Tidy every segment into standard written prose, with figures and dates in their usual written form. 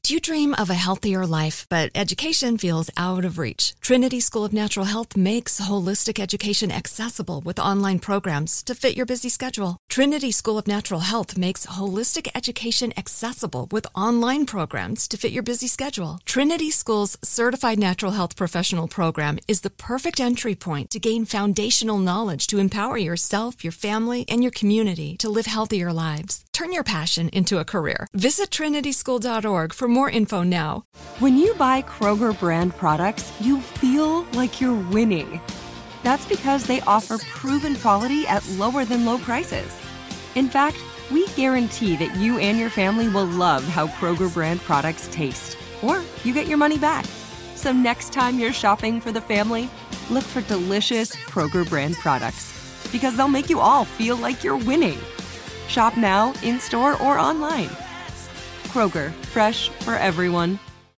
Do you dream of a healthier life, but education feels out of reach? Trinity School of Natural Health makes holistic education accessible with online programs to fit your busy schedule. Trinity School of Natural Health makes holistic education accessible with online programs to fit your busy schedule. Trinity School's Certified Natural Health Professional Program is the perfect entry point to gain foundational knowledge to empower yourself, your family, and your community to live healthier lives. Turn your passion into a career. Visit trinityschool.org for more info now. When you buy Kroger brand products, you feel like you're winning. That's because they offer proven quality at lower than low prices. In fact, we guarantee that you and your family will love how Kroger brand products taste, or you get your money back. So next time you're shopping for the family, look for delicious Kroger brand products, because they'll make you all feel like you're winning. Shop now, in-store, or online. Kroger, fresh for everyone.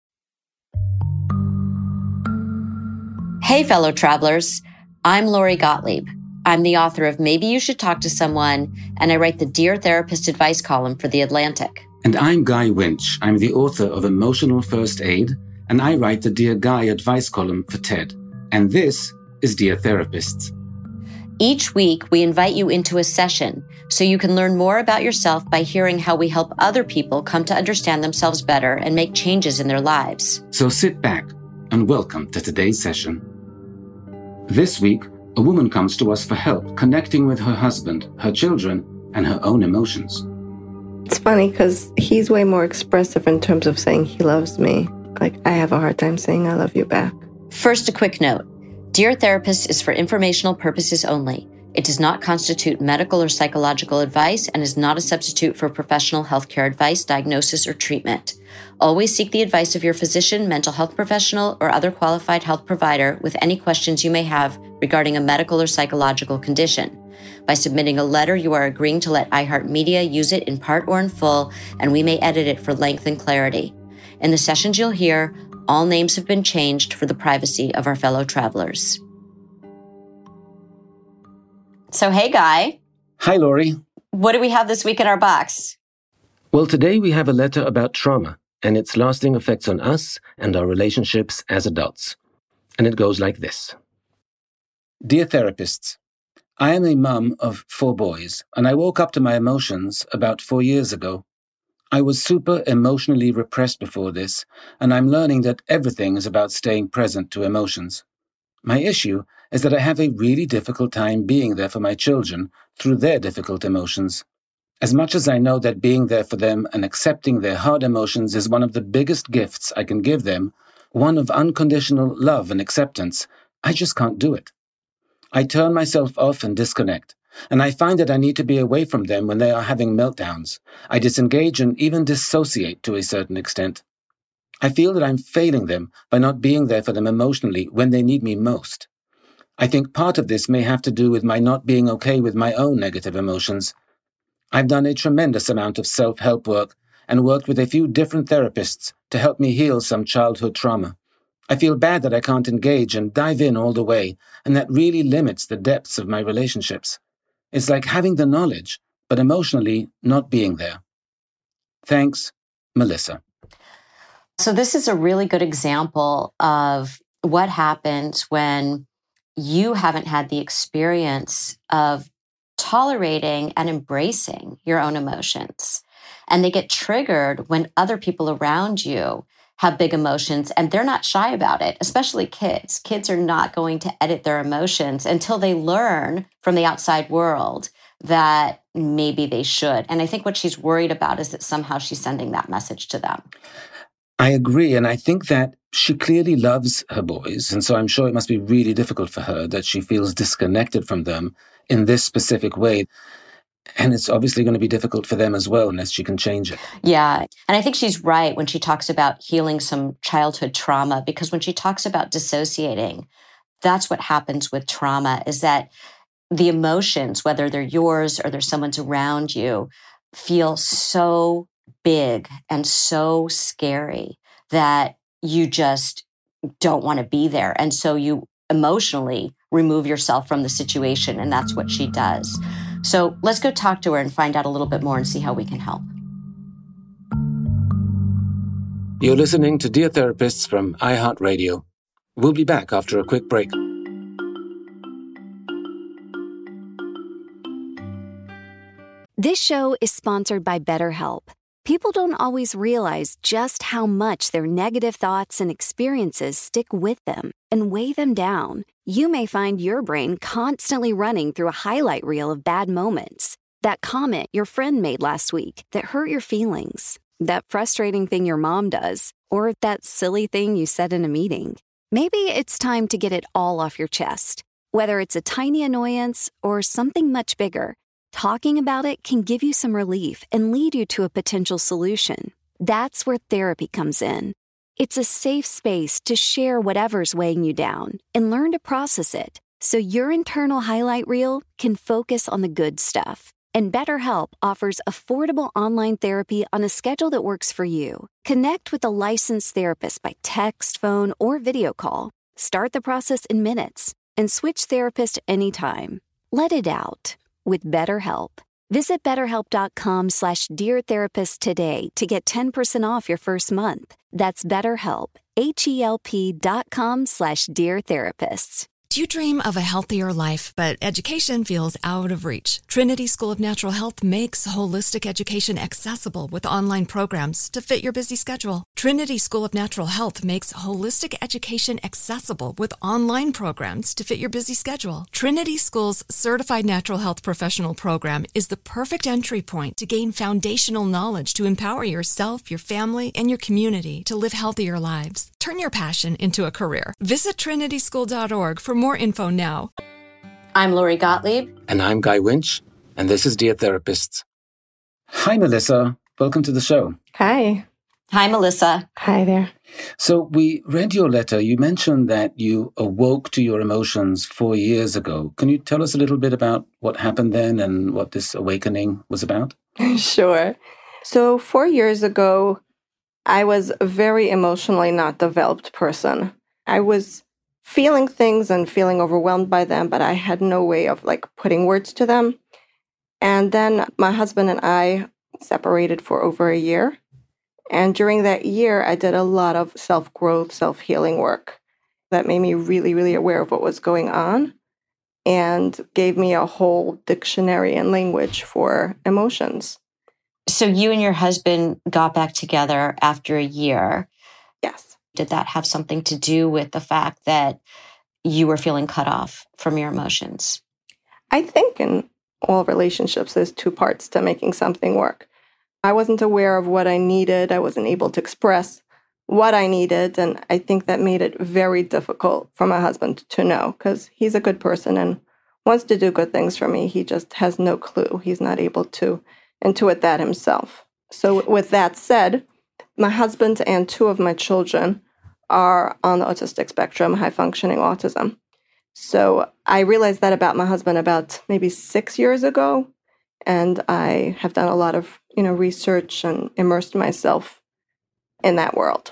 Hey, fellow travelers. I'm Lori Gottlieb. I'm the author of Maybe You Should Talk to Someone, and I write the Dear Therapist advice column for The Atlantic. And I'm Guy Winch. I'm the author of Emotional First Aid, and I write the Dear Guy advice column for TED. And this is Dear Therapists. Each week, we invite you into a session so you can learn more about yourself by hearing how we help other people come to understand themselves better and make changes in their lives. So sit back and welcome to today's session. This week, a woman comes to us for help connecting with her husband, her children, and her own emotions. It's funny because he's way more expressive in terms of saying he loves me. Like, I have a hard time saying I love you back. First, a quick note. Dear Therapist is for informational purposes only. It does not constitute medical or psychological advice and is not a substitute for professional healthcare advice, diagnosis, or treatment. Always seek the advice of your physician, mental health professional, or other qualified health provider with any questions you may have regarding a medical or psychological condition. By submitting a letter, you are agreeing to let iHeartMedia use it in part or in full, and we may edit it for length and clarity. In the sessions you'll hear, all names have been changed for the privacy of our fellow travelers. So, hey, Guy. Hi, Lori. What do we have this week in our box? Well, today we have a letter about trauma and its lasting effects on us and our relationships as adults. And it goes like this. Dear Therapists, I am a mum of 4 boys, and I woke up to my emotions about 4 years ago. I was super emotionally repressed before this, and I'm learning that everything is about staying present to emotions. My issue is that I have a really difficult time being there for my children through their difficult emotions. As much as I know that being there for them and accepting their hard emotions is one of the biggest gifts I can give them, one of unconditional love and acceptance, I just can't do it. I turn myself off and disconnect, and I find that I need to be away from them when they are having meltdowns. I disengage and even dissociate to a certain extent. I feel that I'm failing them by not being there for them emotionally when they need me most. I think part of this may have to do with my not being okay with my own negative emotions. I've done a tremendous amount of self-help work and worked with a few different therapists to help me heal some childhood trauma. I feel bad that I can't engage and dive in all the way, and that really limits the depths of my relationships. It's like having the knowledge, but emotionally not being there. Thanks, Melissa. So this is a really good example of what happens when you haven't had the experience of tolerating and embracing your own emotions. And they get triggered when other people around you have big emotions and they're not shy about it, especially kids. Kids are not going to edit their emotions until they learn from the outside world that maybe they should. And I think what she's worried about is that somehow she's sending that message to them. I agree, and I think that she clearly loves her boys, and so I'm sure it must be really difficult for her that she feels disconnected from them in this specific way. And it's obviously going to be difficult for them as well, unless she can change it. Yeah, and I think she's right when she talks about healing some childhood trauma, because when she talks about dissociating, that's what happens with trauma, is that the emotions, whether they're yours or they're someone's around you, feel so big and so scary that you just don't want to be there. And so you emotionally remove yourself from the situation. And that's what she does. So let's go talk to her and find out a little bit more and see how we can help. You're listening to Dear Therapists from iHeartRadio. We'll be back after a quick break. This show is sponsored by BetterHelp. People don't always realize just how much their negative thoughts and experiences stick with them and weigh them down. You may find your brain constantly running through a highlight reel of bad moments. That comment your friend made last week that hurt your feelings. That frustrating thing your mom does. Or that silly thing you said in a meeting. Maybe it's time to get it all off your chest. Whether it's a tiny annoyance or something much bigger, talking about it can give you some relief and lead you to a potential solution. That's where therapy comes in. It's a safe space to share whatever's weighing you down and learn to process it so your internal highlight reel can focus on the good stuff. And BetterHelp offers affordable online therapy on a schedule that works for you. Connect with a licensed therapist by text, phone, or video call. Start the process in minutes and switch therapist anytime. Let it out with BetterHelp. Visit BetterHelp.com/DearTherapist today to get 10% off your first month. That's BetterHelp, HELP.com/DearTherapists. Do you dream of a healthier life, but education feels out of reach? Trinity School of Natural Health makes holistic education accessible with online programs to fit your busy schedule. Trinity School of Natural Health makes holistic education accessible with online programs to fit your busy schedule. Trinity School's Certified Natural Health Professional Program is the perfect entry point to gain foundational knowledge to empower yourself, your family, and your community to live healthier lives. Turn your passion into a career. Visit trinityschool.org for more info now. I'm Lori Gottlieb. And I'm Guy Winch, and this is Dear Therapists. Hi, Melissa. Welcome to the show. Hi. Hi, Melissa. Hi there. So we read your letter. You mentioned that you awoke to your emotions 4 years ago. Can you tell us a little bit about what happened then and what this awakening was about? Sure. So 4 years ago, I was a very emotionally not developed person. I was feeling things and feeling overwhelmed by them, but I had no way of putting words to them. And then my husband and I separated for over a year. And during that year, I did a lot of self-growth, self-healing work that made me really, really aware of what was going on and gave me a whole dictionary and language for emotions. So you and your husband got back together after a year. Yes. Did that have something to do with the fact that you were feeling cut off from your emotions? I think in all relationships, there's two parts to making something work. I wasn't aware of what I needed. I wasn't able to express what I needed. And I think that made it very difficult for my husband to know, because he's a good person and wants to do good things for me. He just has no clue. He's not able to intuit that himself. So with that said, my husband and two of my children are on the autistic spectrum, high-functioning autism. So I realized that about my husband about maybe 6 years ago, and I have done a lot of research and immersed myself in that world.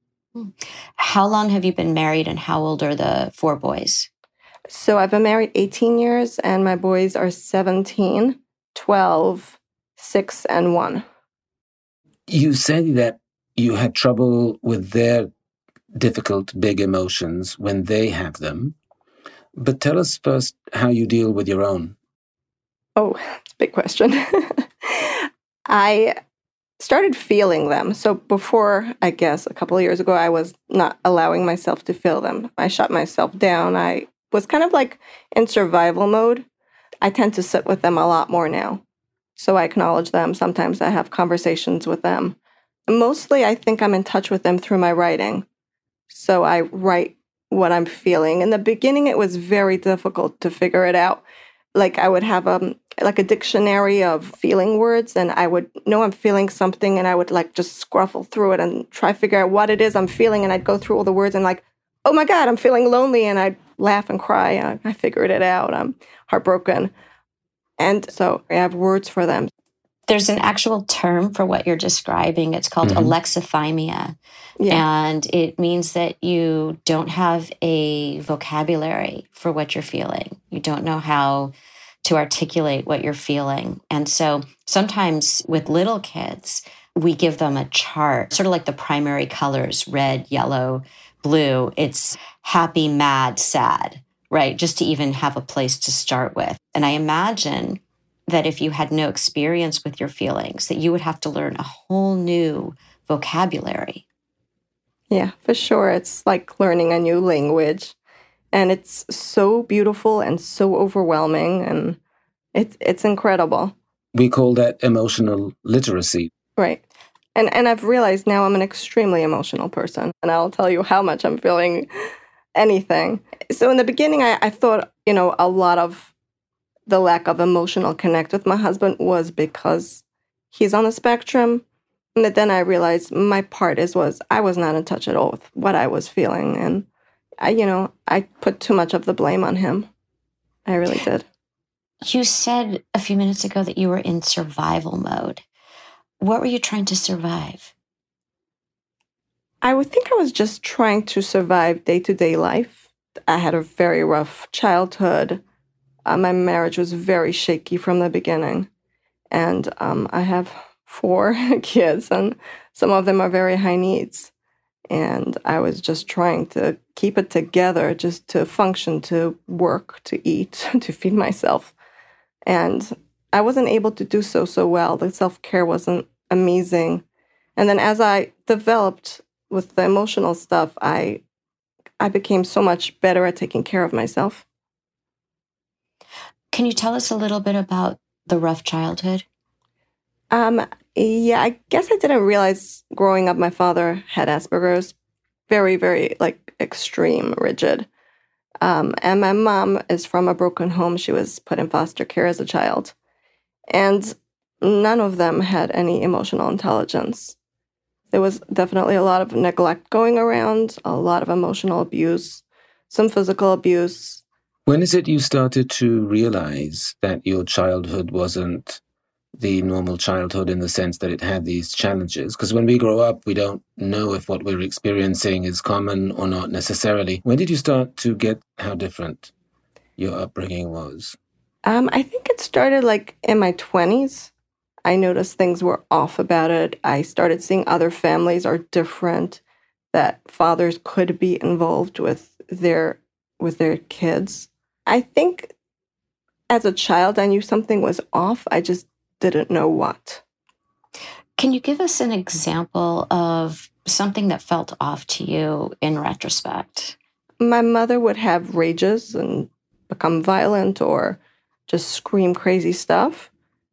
How long have you been married and how old are the 4 boys? So I've been married 18 years and my boys are 17, 12, 6, and 1. You said that you had trouble with their difficult, big emotions when they have them. But tell us first how you deal with your own. Oh, it's a big question. I started feeling them. So before, I guess, a couple of years ago, I was not allowing myself to feel them. I shut myself down. I was kind of in survival mode. I tend to sit with them a lot more now. So I acknowledge them. Sometimes I have conversations with them. Mostly, I think I'm in touch with them through my writing. So I write what I'm feeling. In the beginning, it was very difficult to figure it out. I would have a dictionary of feeling words, and I would know I'm feeling something, and I would just scruffle through it and try to figure out what it is I'm feeling. And I'd go through all the words and oh my God, I'm feeling lonely. And I'd laugh and cry. I figured it out. I'm heartbroken. And so I have words for them. There's an actual term for what you're describing. It's called alexithymia. Yeah. And it means that you don't have a vocabulary for what you're feeling. You don't know how to articulate what you're feeling. And so sometimes with little kids, we give them a chart, sort of like the primary colors, red, yellow, blue. It's happy, mad, sad, right? Just to even have a place to start with. And I imagine that if you had no experience with your feelings, that you would have to learn a whole new vocabulary. Yeah, for sure. It's like learning a new language. And it's so beautiful and so overwhelming. And it's incredible. We call that emotional literacy. Right. And I've realized now I'm an extremely emotional person. And I'll tell you how much I'm feeling anything. So in the beginning, I thought, a lot of the lack of emotional connect with my husband was because he's on the spectrum. And then I realized my part was I was not in touch at all with what I was feeling. And I put too much of the blame on him. I really did. You said a few minutes ago that you were in survival mode. What were you trying to survive? I would think I was just trying to survive day-to-day life. I had a very rough childhood. My marriage was very shaky from the beginning. And I have 4 kids, and some of them are very high needs. And I was just trying to keep it together, just to function, to work, to eat, to feed myself. And I wasn't able to do so well. The self-care wasn't amazing. And then as I developed with the emotional stuff, I became so much better at taking care of myself. Can you tell us a little bit about the rough childhood? Yeah, I guess I didn't realize growing up my father had Asperger's. Very, very, extreme, rigid. And my mom is from a broken home. She was put in foster care as a child. And none of them had any emotional intelligence. There was definitely a lot of neglect going around, a lot of emotional abuse, some physical abuse. When is it you started to realize that your childhood wasn't the normal childhood in the sense that it had these challenges? Because when we grow up, we don't know if what we're experiencing is common or not necessarily. When did you start to get how different your upbringing was? I think it started in my 20s. I noticed things were off about it. I started seeing other families are different, that fathers could be involved with their kids. I think as a child, I knew something was off. I just didn't know what. Can you give us an example of something that felt off to you in retrospect? My mother would have rages and become violent or just scream crazy stuff.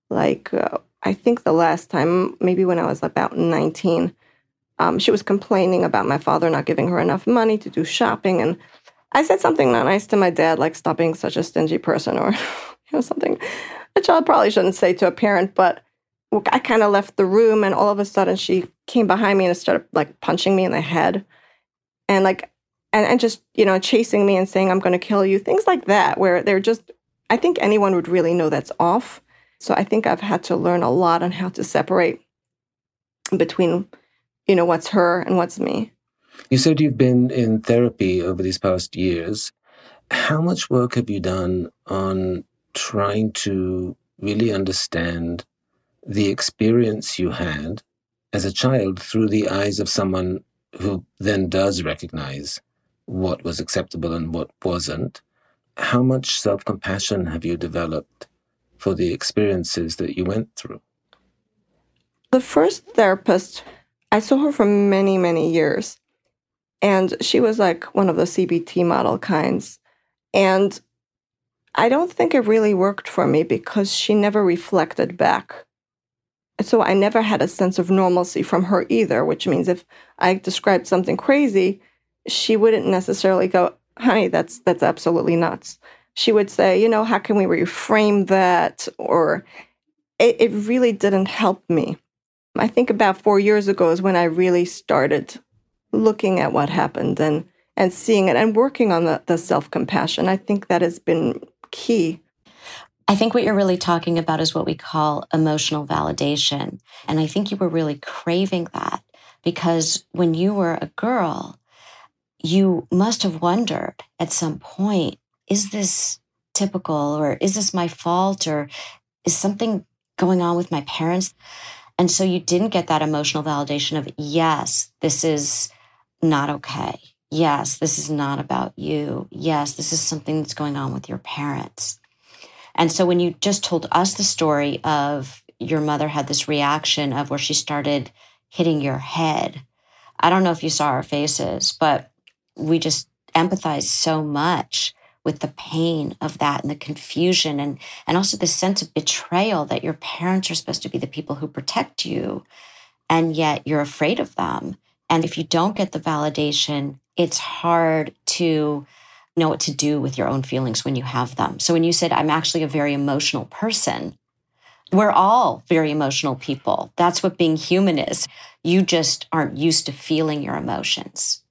I think the last time, maybe when I was about 19, she was complaining about my father not giving her enough money to do shopping. And I said something not nice to my dad, like stop being such a stingy person, or something a child probably shouldn't say to a parent. But I kind of left the room, and all of a sudden she came behind me and started punching me in the head, and just chasing me and saying, "I'm going to kill you." Things like that, where they're just, I think anyone would really know that's off. So I think I've had to learn a lot on how to separate between, what's her and what's me. You said you've been in therapy over these past years. How much work have you done on trying to really understand the experience you had as a child through the eyes of someone who then does recognize what was acceptable and what wasn't? How much self-compassion have you developed for the experiences that you went through? The first therapist, I saw her for many, many years. And she was one of the CBT model kinds. And I don't think it really worked for me because she never reflected back. So I never had a sense of normalcy from her either, which means if I described something crazy, she wouldn't necessarily go, "Honey, that's absolutely nuts." She would say, "How can we reframe that?" Or it really didn't help me. I think about 4 years ago is when I really started looking at what happened and seeing it and working on the self-compassion. I think that has been key. I think what you're really talking about is what we call emotional validation. And I think you were really craving that because when you were a girl, you must have wondered at some point, is this typical, or is this my fault, or is something going on with my parents? And so you didn't get that emotional validation of, yes, this is not okay. Yes, this is not about you. Yes, this is something that's going on with your parents. And so when you just told us the story of your mother had this reaction of where she started hitting your head, I don't know if you saw our faces, but we just empathized so much with the pain of that and the confusion and also the sense of betrayal that your parents are supposed to be the people who protect you, and yet you're afraid of them. And if you don't get the validation, it's hard to know what to do with your own feelings when you have them. So when you said, I'm actually a very emotional person, we're all very emotional people. That's what being human is. You just aren't used to feeling your emotions.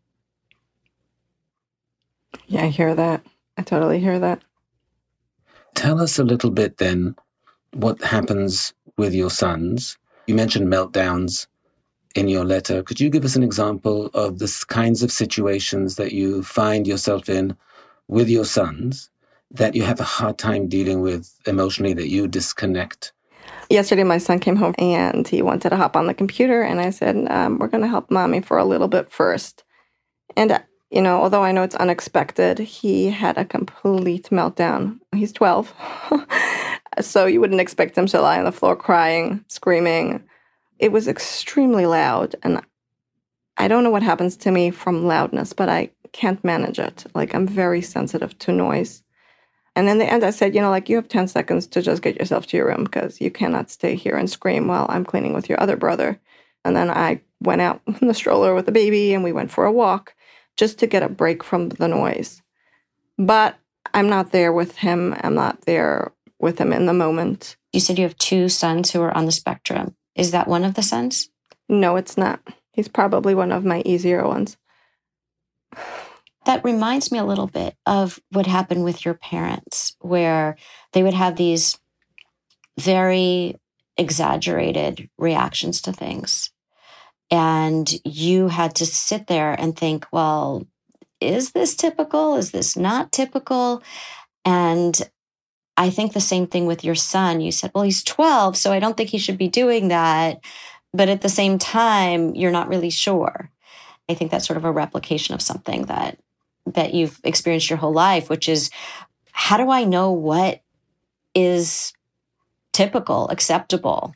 Yeah, I hear that. I totally hear that. Tell us a little bit then what happens with your sons. You mentioned meltdowns in your letter. Could you give us an example of the kinds of situations that you find yourself in with your sons that you have a hard time dealing with emotionally, that you disconnect? Yesterday, my son came home and he wanted to hop on the computer. And I said, we're going to help mommy for a little bit first. And although I know it's unexpected, he had a complete meltdown. He's 12. So you wouldn't expect him to lie on the floor crying, screaming. It was extremely loud. And I don't know what happens to me from loudness, but I can't manage it. Like, I'm very sensitive to noise. And in the end, I said, you have 10 seconds to just get yourself to your room because you cannot stay here and scream while I'm cleaning with your other brother. And then I went out in the stroller with the baby and we went for a walk, just to get a break from the noise. But I'm not there with him. I'm not there with him in the moment. You said you have 2 sons who are on the spectrum. Is that one of the sons? No, it's not. He's probably one of my easier ones. That reminds me a little bit of what happened with your parents, where they would have these very exaggerated reactions to things. And you had to sit there and think, well, is this typical? Is this not typical? And I think the same thing with your son. You said, well, he's 12, so I don't think he should be doing that. But at the same time, you're not really sure. I think that's sort of a replication of something that you've experienced your whole life, which is, how do I know what is typical, acceptable?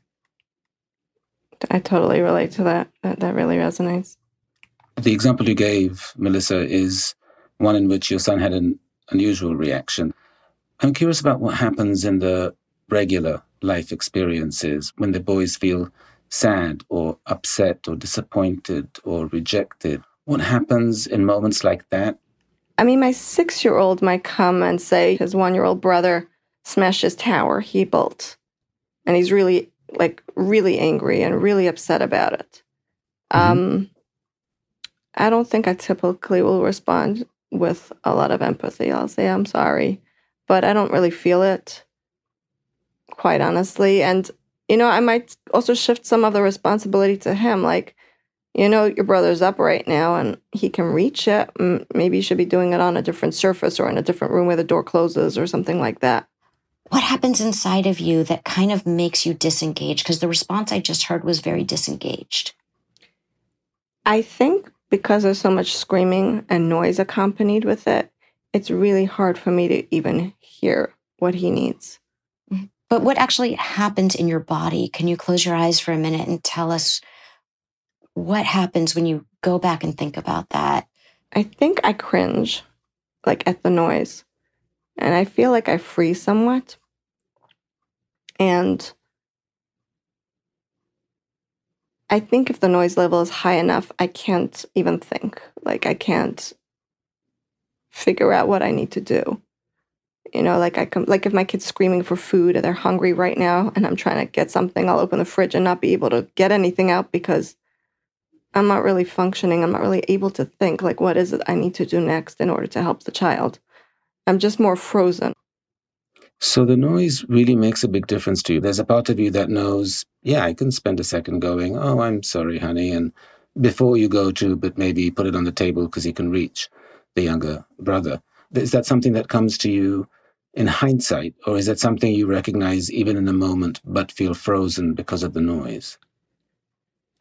I totally relate to that. That really resonates. The example you gave, Melissa, is one in which your son had an unusual reaction. I'm curious about what happens in the regular life experiences when the boys feel sad or upset or disappointed or rejected. What happens in moments like that? I mean, my 6-year-old might come and say his 1-year-old brother smashed his tower he built. And he's really angry and really upset about it. Mm-hmm. I don't think I typically will respond with a lot of empathy. I'll say, I'm sorry, but I don't really feel it, quite honestly. And, I might also shift some of the responsibility to him. Like, your brother's up right now and he can reach it. Maybe you should be doing it on a different surface or in a different room where the door closes or something like that. What happens inside of you that kind of makes you disengage? Because the response I just heard was very disengaged. I think because there's so much screaming and noise accompanied with it, it's really hard for me to even hear what he needs. But what actually happens in your body? Can you close your eyes for a minute and tell us what happens when you go back and think about that? I think I cringe, at the noise. And I feel like I freeze somewhat. And I think if the noise level is high enough, I can't even think. I can't figure out what I need to do. If my kid's screaming for food and they're hungry right now and I'm trying to get something, I'll open the fridge and not be able to get anything out because I'm not really functioning. I'm not really able to think, what is it I need to do next in order to help the child? I'm just more frozen. So the noise really makes a big difference to you. There's a part of you that knows, yeah, I can spend a second going, oh, I'm sorry, honey. And before you go to, but maybe put it on the table because you can reach the younger brother. Is that something that comes to you in hindsight? Or is that something you recognize even in the moment, but feel frozen because of the noise?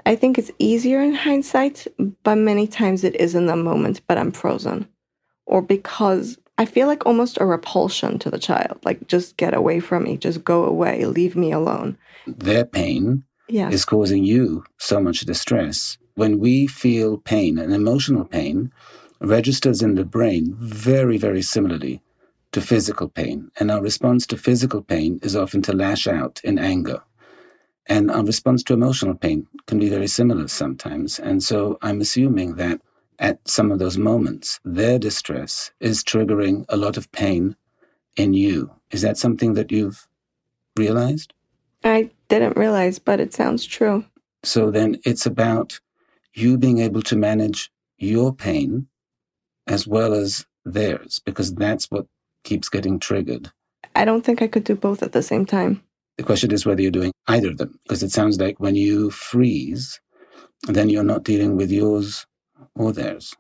I think it's easier in hindsight, but many times it is in the moment, but I'm frozen. Or because I feel like almost a repulsion to the child, like just get away from me, just go away, leave me alone. Their pain Yes. is causing you so much distress. When we feel pain, and emotional pain registers in the brain very, very similarly to physical pain. And our response to physical pain is often to lash out in anger. And our response to emotional pain can be very similar sometimes. And so I'm assuming that at some of those moments, their distress is triggering a lot of pain in you. Is that something that you've realized? I didn't realize, but it sounds true. So then it's about you being able to manage your pain as well as theirs, because that's what keeps getting triggered. I don't think I could do both at the same time. The question is whether you're doing either of them, because it sounds like when you freeze, then you're not dealing with yours or theirs.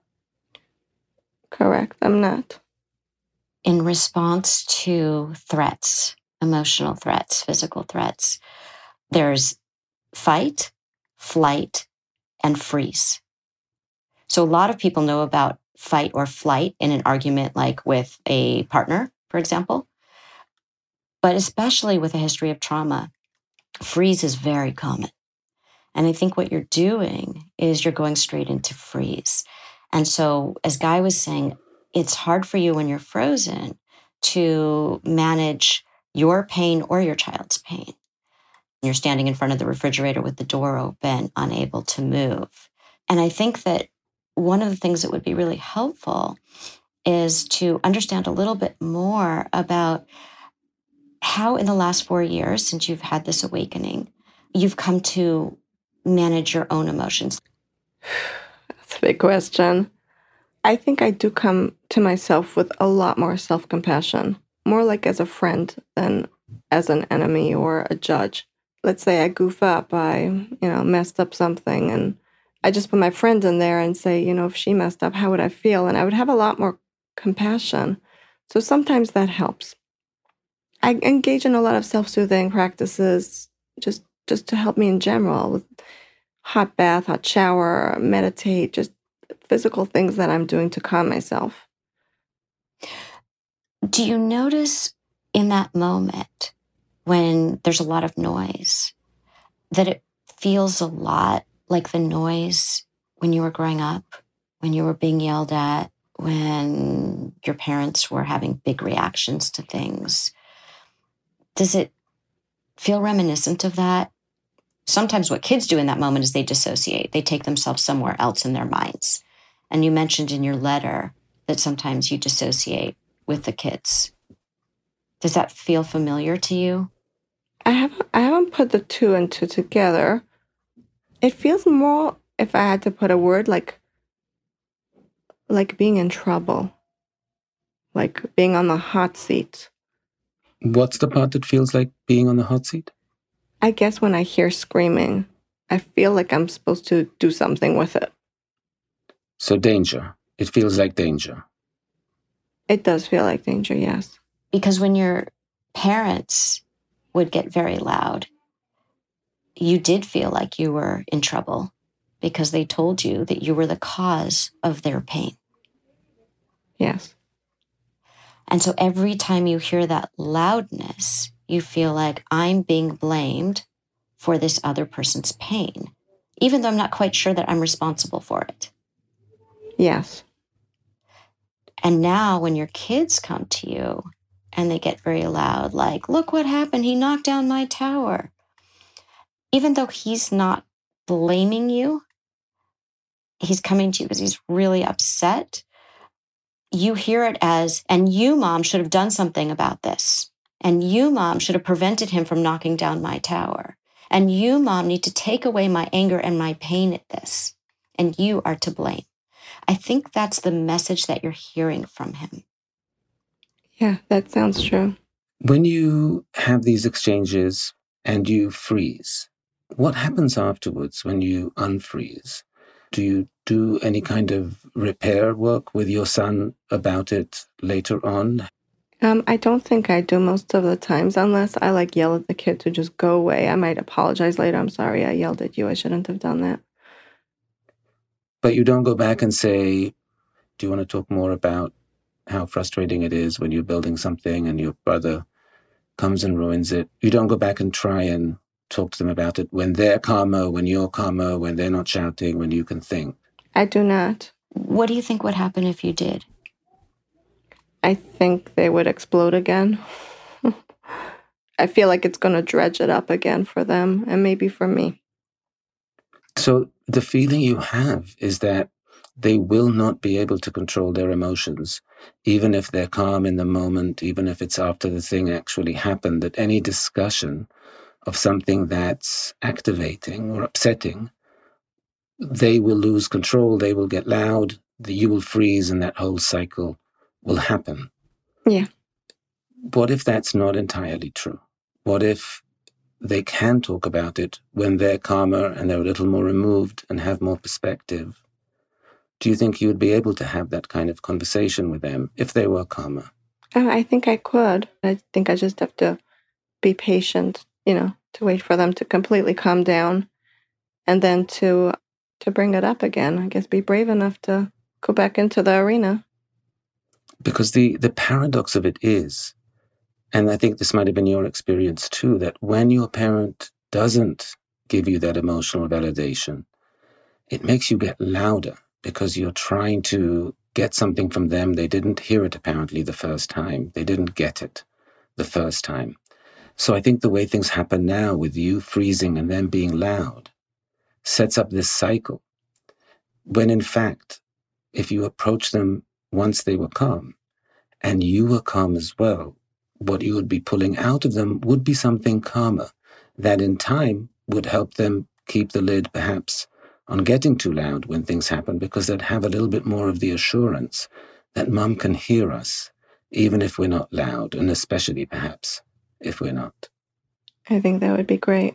Correct, I'm not. In response to threats, emotional threats, physical threats, there's fight, flight, and freeze. So a lot of people know about fight or flight in an argument like with a partner, for example. But especially with a history of trauma, freeze is very common. And I think what you're doing is you're going straight into freeze. And so, as Guy was saying, it's hard for you when you're frozen to manage your pain or your child's pain. You're standing in front of the refrigerator with the door open, unable to move. And I think that one of the things that would be really helpful is to understand a little bit more about how in the last 4 years, since you've had this awakening, you've come to manage your own emotions. That's a big question. I think I do come to myself with a lot more self-compassion, more like as a friend than as an enemy or a judge. Let's say I goof up, I, messed up something, and I just put my friend in there and say, if she messed up, how would I feel? And I would have a lot more compassion. So sometimes that helps. I engage in a lot of self-soothing practices just to help me in general, with hot bath, hot shower, meditate, just physical things that I'm doing to calm myself. Do you notice in that moment when there's a lot of noise that it feels a lot like the noise when you were growing up, when you were being yelled at, when your parents were having big reactions to things? Does it feel reminiscent of that? Sometimes what kids do in that moment is they dissociate. They take themselves somewhere else in their minds. And you mentioned in your letter that sometimes you dissociate with the kids. Does that feel familiar to you? I haven't put the two and two together. It feels more, if I had to put a word, like being in trouble, like being on the hot seat. What's the part that feels like being on the hot seat? I guess when I hear screaming, I feel like I'm supposed to do something with it. So danger. It feels like danger. It does feel like danger, yes. Because when your parents would get very loud, you did feel like you were in trouble because they told you that you were the cause of their pain. Yes. And so every time you hear that loudness, you feel like I'm being blamed for this other person's pain, even though I'm not quite sure that I'm responsible for it. Yes. And now when your kids come to you and they get very loud, like, look what happened, he knocked down my tower. Even though he's not blaming you, he's coming to you because he's really upset. You hear it as, and you, Mom, should have done something about this. And you, Mom, should have prevented him from knocking down my tower. And you, Mom, need to take away my anger and my pain at this. And you are to blame. I think that's the message that you're hearing from him. Yeah, that sounds true. When you have these exchanges and you freeze, what happens afterwards when you unfreeze? Do you do any kind of repair work with your son about it later on? I don't think I do most of the times, unless I yell at the kid to just go away. I might apologize later. I'm sorry, I yelled at you. I shouldn't have done that. But you don't go back and say, do you want to talk more about how frustrating it is when you're building something and your brother comes and ruins it? You don't go back and try and talk to them about it when they're calmer, when you're calmer, when they're not shouting, when you can think? I do not. What do you think would happen if you did? I think they would explode again. I feel like it's going to dredge it up again for them and maybe for me. So the feeling you have is that they will not be able to control their emotions, even if they're calm in the moment, even if it's after the thing actually happened, that any discussion of something that's activating or upsetting, they will lose control, they will get loud, you will freeze, and that whole cycle will happen. Yeah. What if that's not entirely true? What if they can talk about it when they're calmer and they're a little more removed and have more perspective? Do you think you would be able to have that kind of conversation with them if they were calmer? I think I could. I think I just have to be patient, to wait for them to completely calm down and then to bring it up again. I guess be brave enough to go back into the arena. Because the paradox of it is, and I think this might have been your experience too, that when your parent doesn't give you that emotional validation, it makes you get louder because you're trying to get something from them. They didn't hear it apparently the first time. They didn't get it the first time. So I think the way things happen now with you freezing and them being loud sets up this cycle when in fact, if you approach them once they were calm, and you were calm as well, what you would be pulling out of them would be something calmer that in time would help them keep the lid perhaps on getting too loud when things happen, because they'd have a little bit more of the assurance that mum can hear us, even if we're not loud, and especially perhaps if we're not. I think that would be great.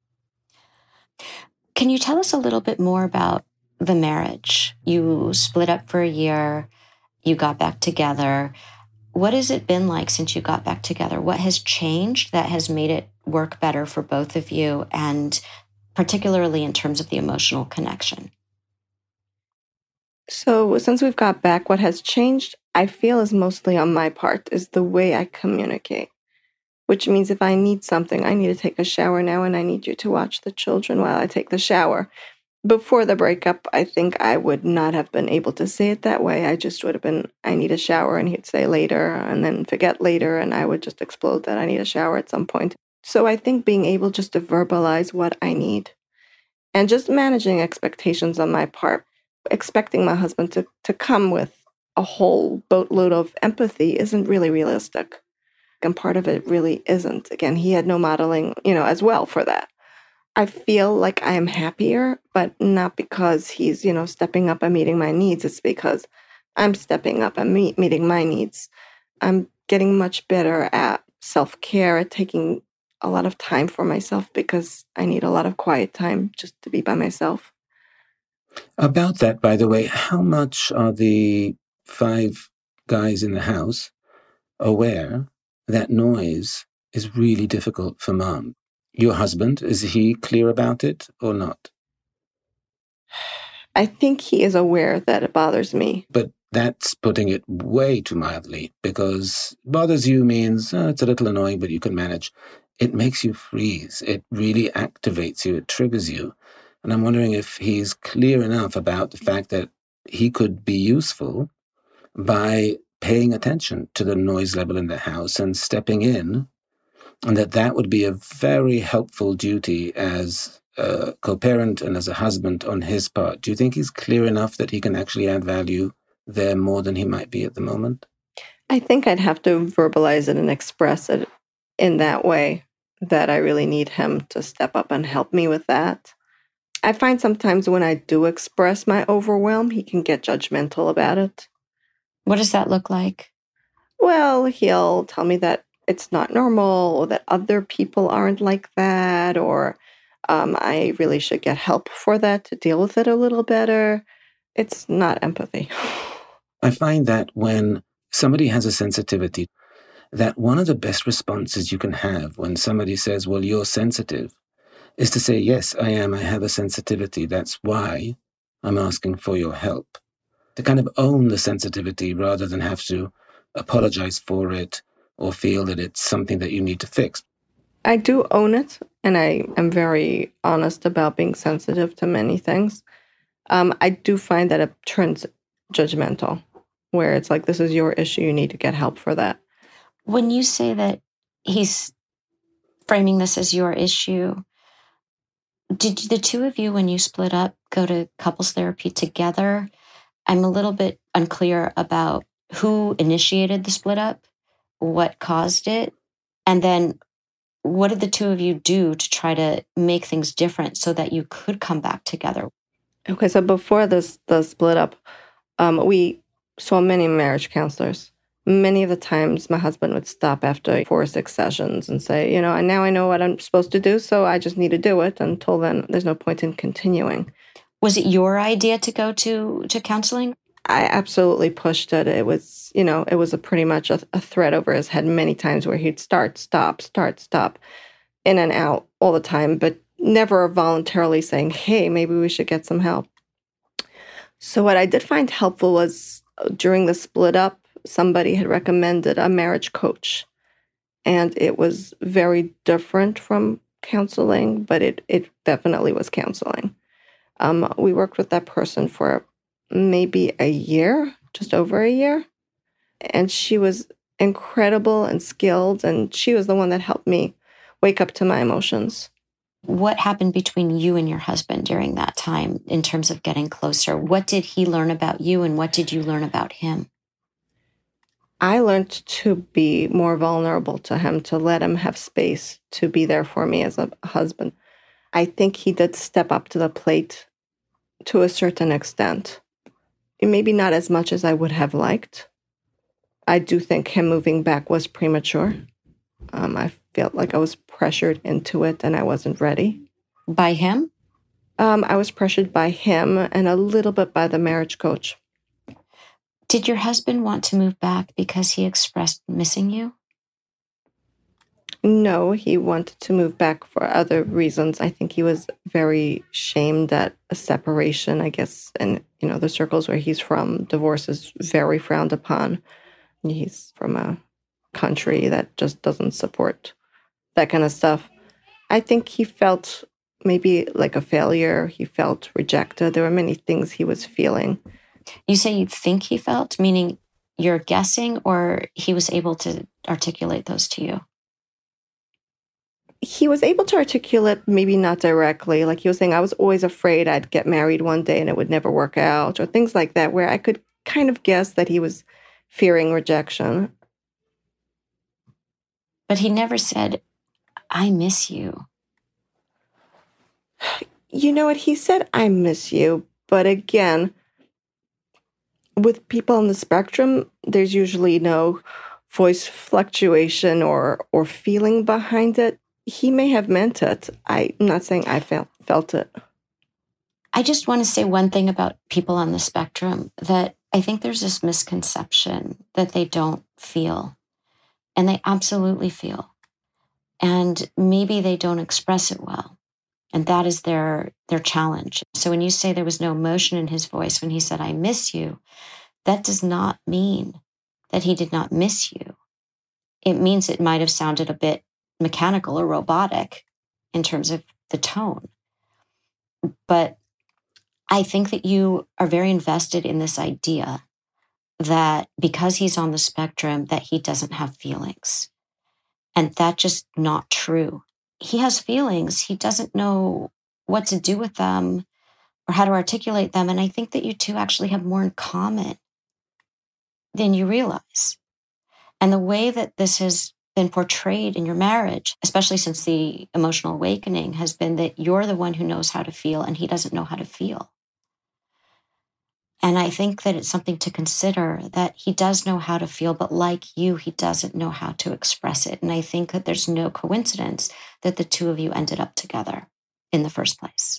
Can you tell us a little bit more about the marriage? You split up for a year, you got back together. What has it been like since you got back together? What has changed that has made it work better for both of you, and particularly in terms of the emotional connection? So since we've got back, what has changed, I feel, is mostly on my part, is the way I communicate. Which means if I need something, I need to take a shower now and I need you to watch the children while I take the shower. Before the breakup, I think I would not have been able to say it that way. I just would have been, I need a shower, and he'd say later, and then forget later, and I would just explode that I need a shower at some point. So I think being able just to verbalize what I need and just managing expectations on my part, expecting my husband to come with a whole boatload of empathy isn't really realistic. And part of it really isn't. Again, he had no modeling, as well for that. I feel like I am happier, but not because he's, stepping up and meeting my needs. It's because I'm stepping up and meeting my needs. I'm getting much better at self-care, at taking a lot of time for myself because I need a lot of quiet time just to be by myself. About that, by the way, how much are the 5 guys in the house aware that noise is really difficult for mom? Your husband, is he clear about it or not? I think he is aware that it bothers me. But that's putting it way too mildly, because bothers you means it's a little annoying, but you can manage. It makes you freeze. It really activates you. It triggers you. And I'm wondering if he's clear enough about the fact that he could be useful by paying attention to the noise level in the house and stepping in, and that would be a very helpful duty as a co-parent and as a husband on his part. Do you think he's clear enough that he can actually add value there more than he might be at the moment? I think I'd have to verbalize it and express it in that way, that I really need him to step up and help me with that. I find sometimes when I do express my overwhelm, he can get judgmental about it. What does that look like? Well, he'll tell me that it's not normal, or that other people aren't like that, or I really should get help for that to deal with it a little better. It's not empathy. I find that when somebody has a sensitivity, that one of the best responses you can have when somebody says, well, you're sensitive, is to say, yes, I am. I have a sensitivity. That's why I'm asking for your help. To kind of own the sensitivity rather than have to apologize for it or feel that it's something that you need to fix. I do own it, and I am very honest about being sensitive to many things. I do find that it turns judgmental, where it's like, this is your issue, you need to get help for that. When you say that he's framing this as your issue, did the two of you, when you split up, go to couples therapy together? I'm a little bit unclear about who initiated the split up, what caused it, and then what did the two of you do to try to make things different so that you could come back together? Okay, so before the split up, we saw many marriage counselors. Many of the times my husband would stop after 4 or 6 sessions and say, now I know what I'm supposed to do, so I just need to do it. Until then, there's no point in continuing. Was it your idea to go to counseling? I absolutely pushed it. It was, it was pretty much a threat over his head many times where he'd start, stop, in and out all the time, but never voluntarily saying, hey, maybe we should get some help. So what I did find helpful was during the split up, somebody had recommended a marriage coach. And it was very different from counseling, but it definitely was counseling. We worked with that person for maybe a year, just over a year. And she was incredible and skilled, and she was the one that helped me wake up to my emotions. What happened between you and your husband during that time in terms of getting closer? What did he learn about you, and what did you learn about him? I learned to be more vulnerable to him, to let him have space to be there for me as a husband. I think he did step up to the plate to a certain extent. Maybe not as much as I would have liked. I do think him moving back was premature. I felt like I was pressured into it and I wasn't ready. By him? I was pressured by him and a little bit by the marriage coach. Did your husband want to move back because he expressed missing you? No, he wanted to move back for other reasons. I think he was very shamed at a separation, I guess. And, the circles where he's from, divorce is very frowned upon. He's from a country that just doesn't support that kind of stuff. I think he felt maybe like a failure. He felt rejected. There were many things he was feeling. You say you think he felt, meaning you're guessing, or he was able to articulate those to you? He was able to articulate, maybe not directly. Like he was saying, I was always afraid I'd get married one day and it would never work out, or things like that, where I could kind of guess that he was fearing rejection. But he never said, I miss you. You know what? He said, I miss you. But again, with people on the spectrum, there's usually no voice fluctuation or feeling behind it. He may have meant it. I'm not saying I felt it. I just want to say one thing about people on the spectrum, that I think there's this misconception that they don't feel. And they absolutely feel. And maybe they don't express it well. And that is their challenge. So when you say there was no emotion in his voice when he said, I miss you, that does not mean that he did not miss you. It means it might have sounded a bit mechanical or robotic in terms of the tone. But I think that you are very invested in this idea that because he's on the spectrum, that he doesn't have feelings. And that's just not true. He has feelings. He doesn't know what to do with them or how to articulate them. And I think that you two actually have more in common than you realize. And the way that this has been portrayed in your marriage, especially since the emotional awakening, has been that you're the one who knows how to feel and he doesn't know how to feel. And I think that it's something to consider, that he does know how to feel, but like you, he doesn't know how to express it. And I think that there's no coincidence that the two of you ended up together in the first place.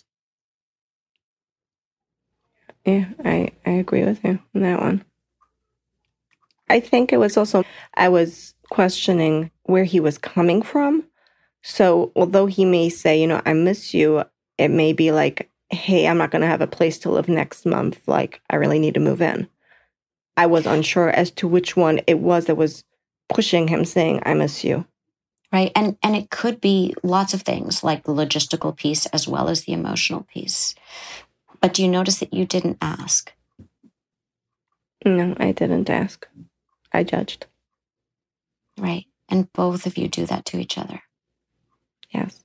Yeah, I agree with you on that one. I think it was also, I was questioning where he was coming from. So although he may say, I miss you, it may be like, hey, I'm not going to have a place to live next month. Like, I really need to move in. I was unsure as to which one it was that was pushing him, saying, I miss you. Right. And it could be lots of things, like the logistical piece as well as the emotional piece. But do you notice that you didn't ask? No, I didn't ask. I judged. Right. And both of you do that to each other. Yes.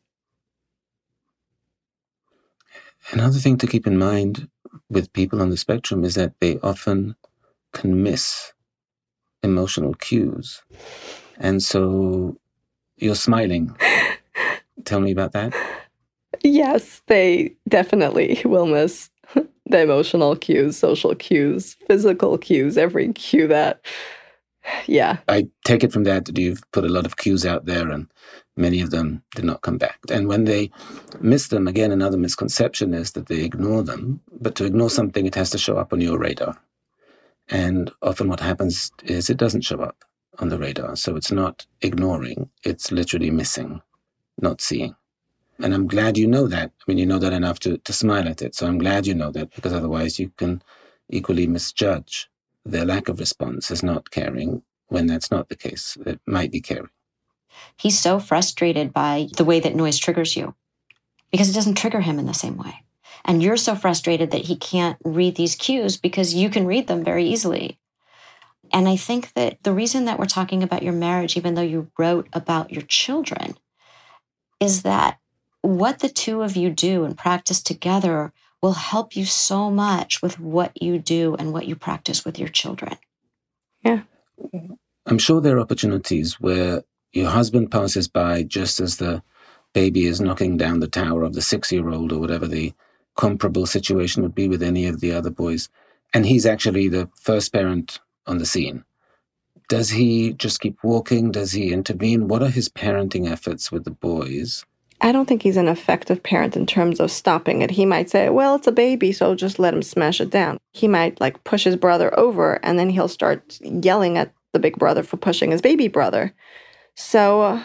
Another thing to keep in mind with people on the spectrum is that they often can miss emotional cues. And so you're smiling. Tell me about that. Yes, they definitely will miss the emotional cues, social cues, physical cues, every cue that, yeah. I take it from that you've put a lot of cues out there and many of them did not come back. And when they miss them, again, another misconception is that they ignore them. But to ignore something, it has to show up on your radar. And often what happens is it doesn't show up on the radar. So it's not ignoring, it's literally missing, not seeing. And I'm glad you know that. I mean, you know that enough to smile at it. So I'm glad you know that, because otherwise you can equally misjudge their lack of response as not caring when that's not the case. It might be caring. He's so frustrated by the way that noise triggers you because it doesn't trigger him in the same way. And you're so frustrated that he can't read these cues because you can read them very easily. And I think that the reason that we're talking about your marriage, even though you wrote about your children, is that what the two of you do and practice together will help you so much with what you do and what you practice with your children. Yeah. I'm sure there are opportunities where your husband passes by just as the baby is knocking down the tower of the 6-year-old or whatever the comparable situation would be with any of the other boys. And he's actually the first parent on the scene. Does he just keep walking? Does he intervene? What are his parenting efforts with the boys? I don't think he's an effective parent in terms of stopping it. He might say, well, it's a baby, so just let him smash it down. He might push his brother over and then he'll start yelling at the big brother for pushing his baby brother. So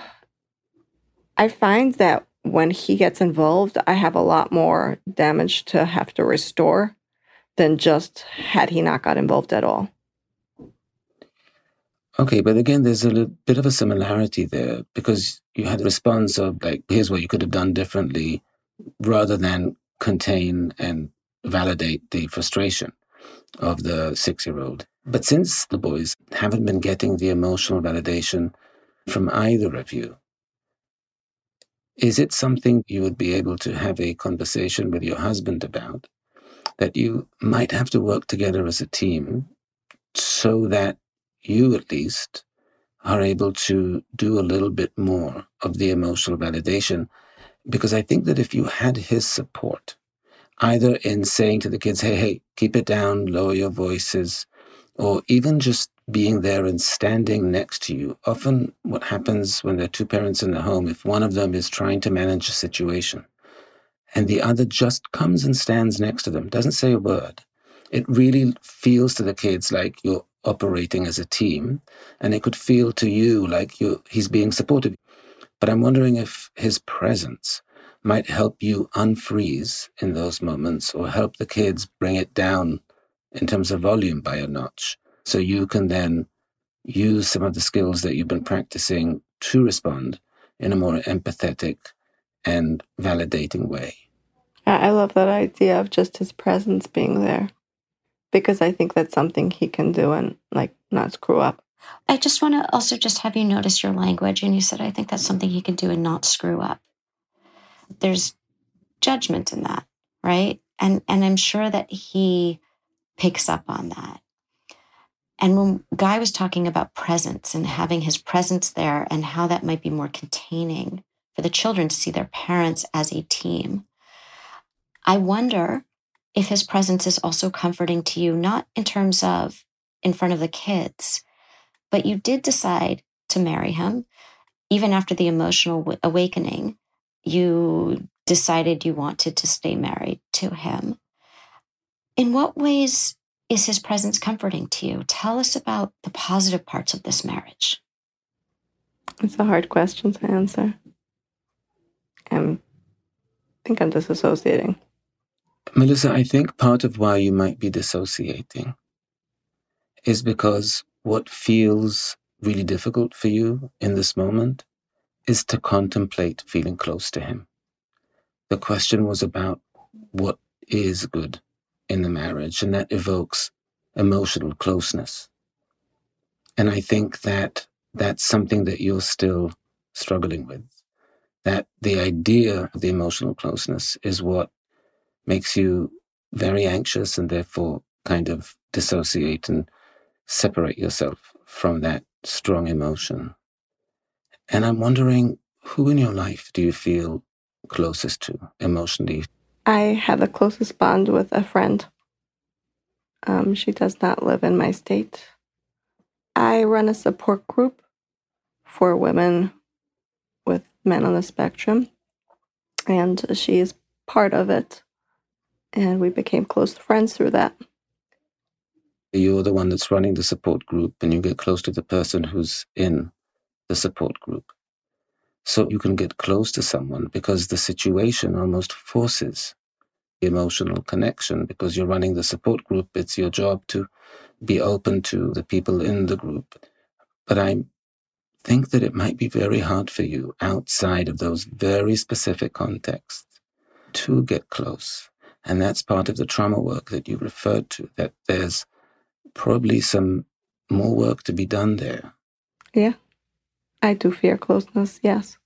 I find that when he gets involved, I have a lot more damage to have to restore than just had he not got involved at all. Okay, but again, there's a bit of a similarity there because you had a response of here's what you could have done differently rather than contain and validate the frustration of the 6-year-old. But since the boys haven't been getting the emotional validation from either of you, is it something you would be able to have a conversation with your husband about, that you might have to work together as a team so that you at least are able to do a little bit more of the emotional validation? Because I think that if you had his support, either in saying to the kids, hey, keep it down, lower your voices, or even just being there and standing next to you. Often what happens when there are two parents in the home, if one of them is trying to manage a situation and the other just comes and stands next to them, doesn't say a word, it really feels to the kids like you're operating as a team, and it could feel to you like he's being supportive. But I'm wondering if his presence might help you unfreeze in those moments or help the kids bring it down in terms of volume by a notch, so you can then use some of the skills that you've been practicing to respond in a more empathetic and validating way. I love that idea of just his presence being there, because I think that's something he can do and not screw up. I just want to also just have you notice your language. And you said, I think that's something he can do and not screw up. There's judgment in that, right? And I'm sure that he picks up on that. And when Guy was talking about presence and having his presence there and how that might be more containing for the children to see their parents as a team, I wonder if his presence is also comforting to you, not in terms of in front of the kids, but you did decide to marry him. Even after the emotional awakening, you decided you wanted to stay married to him. In what ways is his presence comforting to you? Tell us about the positive parts of this marriage. It's a hard question to answer. I think I'm disassociating. Melissa, I think part of why you might be dissociating is because what feels really difficult for you in this moment is to contemplate feeling close to him. The question was about what is good in the marriage, and that evokes emotional closeness. And I think that that's something that you're still struggling with. That the idea of the emotional closeness is what makes you very anxious and therefore kind of dissociate and separate yourself from that strong emotion. And I'm wondering, who in your life do you feel closest to emotionally? I have the closest bond with a friend. She does not live in my state. I run a support group for women with men on the spectrum, and she is part of it. And we became close friends through that. You're the one that's running the support group, and you get close to the person who's in the support group. So you can get close to someone because the situation almost forces emotional connection. Because you're running the support group, it's your job to be open to the people in the group. But I think that it might be very hard for you outside of those very specific contexts to get close. And that's part of the trauma work that you referred to, that there's probably some more work to be done there. Yeah, I do fear closeness, yes.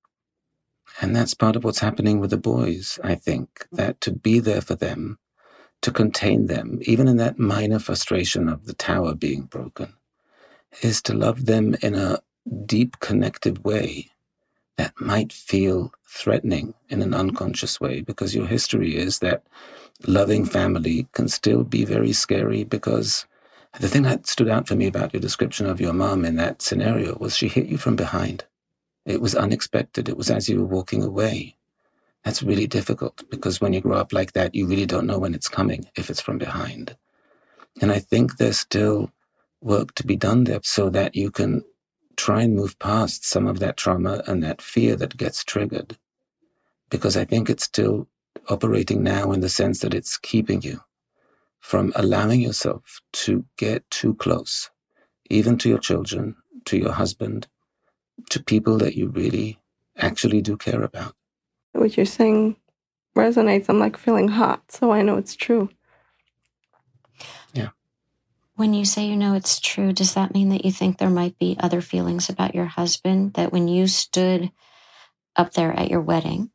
And that's part of what's happening with the boys, I think, that to be there for them, to contain them, even in that minor frustration of the tower being broken, is to love them in a deep, connected way that might feel threatening in an unconscious way, because your history is that loving family can still be very scary. Because the thing that stood out for me about your description of your mom in that scenario was she hit you from behind. It was unexpected. It was as you were walking away. That's really difficult, because when you grow up like that, you really don't know when it's coming, if it's from behind. And I think there's still work to be done there so that you can try and move past some of that trauma and that fear that gets triggered. Because I think it's still operating now in the sense that it's keeping you from allowing yourself to get too close, even to your children, to your husband, to people that you really actually do care about. What you're saying resonates. I'm like feeling hot, so I know it's true. Yeah. When you say you know it's true, does that mean that you think there might be other feelings about your husband? That when you stood up there at your wedding